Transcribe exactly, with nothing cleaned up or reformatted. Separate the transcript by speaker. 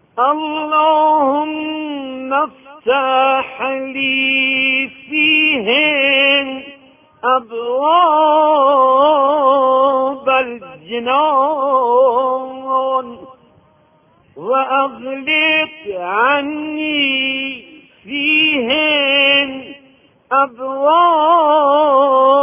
Speaker 1: اللهم افتح لي فيهن أبواب الجنان، وأغلق عني فيهن أبواب